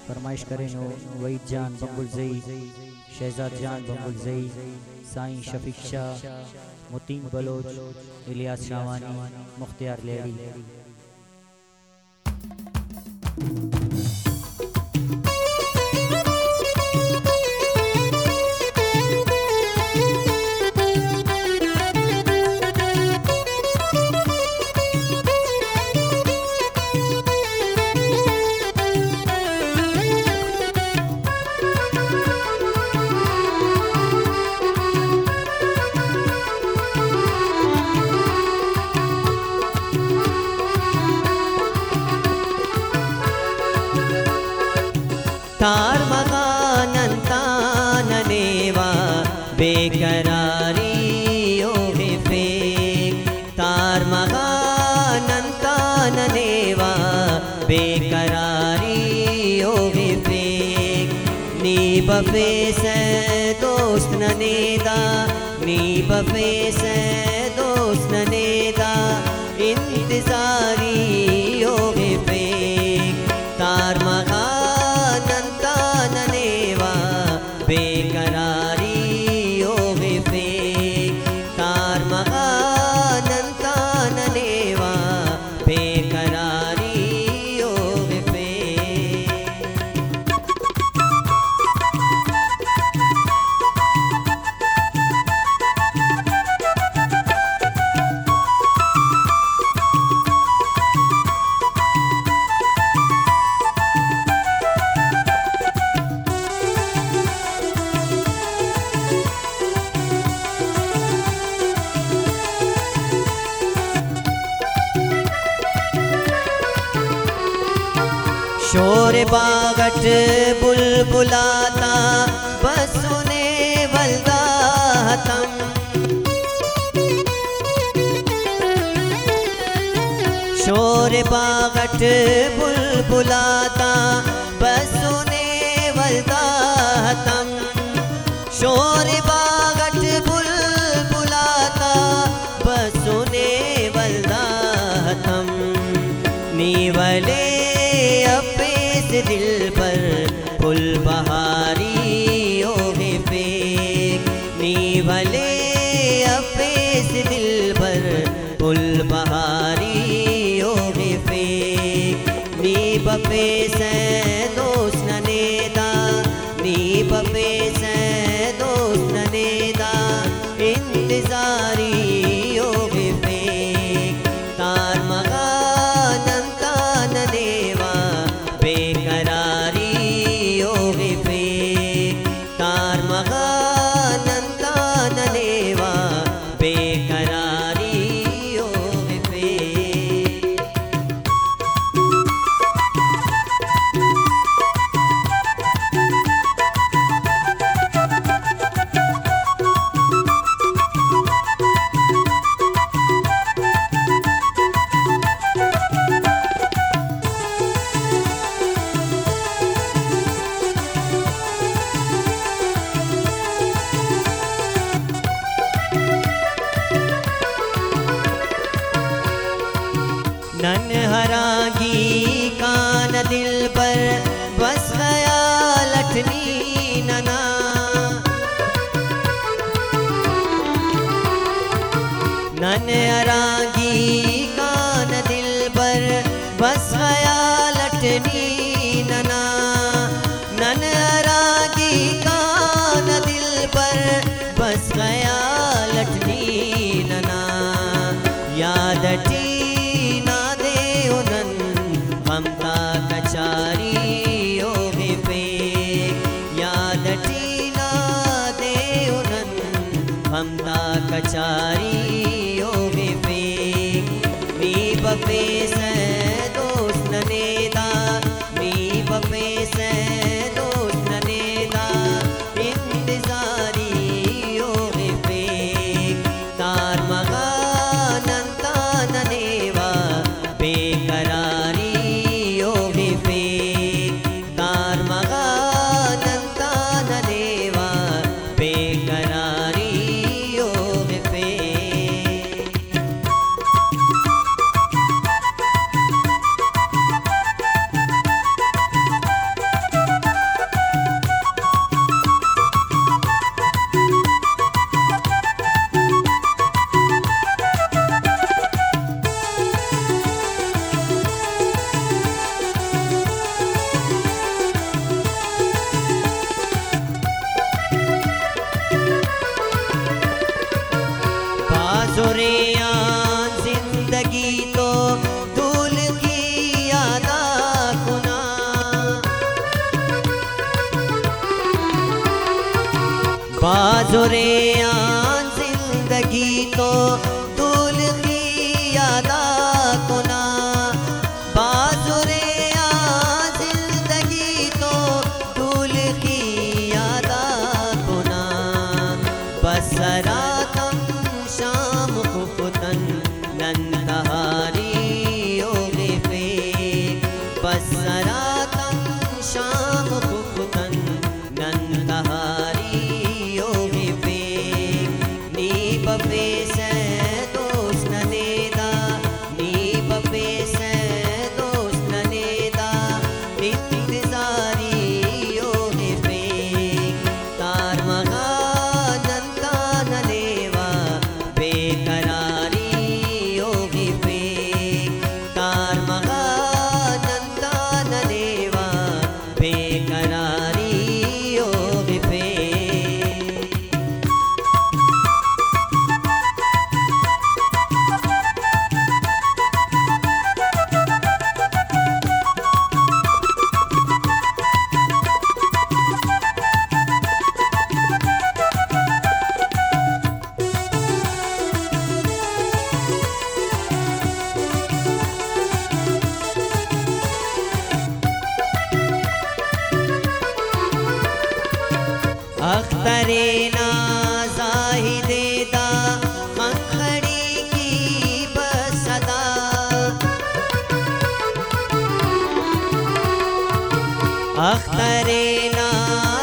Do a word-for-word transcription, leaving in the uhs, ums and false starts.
फरमाइश करें नो वहीद जान बंगुल जई, शहजाद जान बंगुल जई, साईं शफीक शाह, मुतीन बलोच, इलियास शावानी, मुख्तियार लेडी। तार मगानंताननेवा बेकरारी ओहे फेक, तार मगानंताननेवा बेकरारी ओहे फेक। नी बफे से दोस्त ननेदा, नी बफे से दोस्त ननेदा, इंतजारी ओहे फेक। तार मगा बेकरारी ओहे फेक, तार मगानंताननेवा बेकरारी ओहे फेक। शोर बागट बुलबुलाता बस सुने वल्दा हतम। शोर बागट बुलबुलाता बस सुने वल्दा हतम। शोर बागट बुलबुलाता बस सुने वल्दा हतम। नीवले दिल पर फुल बहारी ओहे फेक, नी भले अफेस दिल पर फुल बहारी ओहे फेक। नी बफे से दोस्त ननेदा, नी बफे से दोस्त ननेदा, इंतजारी ओहे फेक। तार मगानंताननेवा बेकरारी ओहे फेक, तार मगानंताननेवा बेकरारी ओहे फेक। नन्हरागी कान दिल पर बस गया लठनी नना। नन्हरागी कान दिल पर बस गया लठनी नना। नन्हरागी कान दिल पर बस गया लठनी नना। यादटी ममता कचारी बाजुरे आन जिंदगी तो दूल की यादा कुना बाजुरे आन जिंदगी तो दूल की यादा कुना बसरातम शाम खुफतन नंदहारी योगे फेक बसरातम शाम खुफतन नंदहारी योगे फेक नी बपे से दोस्त न देदा नी बपे से दोस्त न देदा इंतजारी योगे फेक तार मगा नंदा न लेवा बेकरारी योगे फेक तार मगा नंदा न लेवा बेकरारी योगे फेक अख्तरे नाज़ाहिदेदा खंखड़ी की बसदा अख्तरे ना